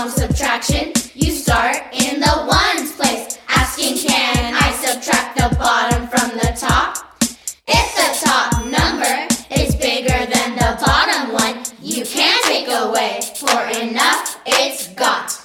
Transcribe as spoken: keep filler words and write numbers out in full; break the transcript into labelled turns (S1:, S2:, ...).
S1: perform subtraction, you start in the ones place, asking can I subtract the bottom from the top? If the top number is bigger than the bottom one, you can't take away, for enough it's got.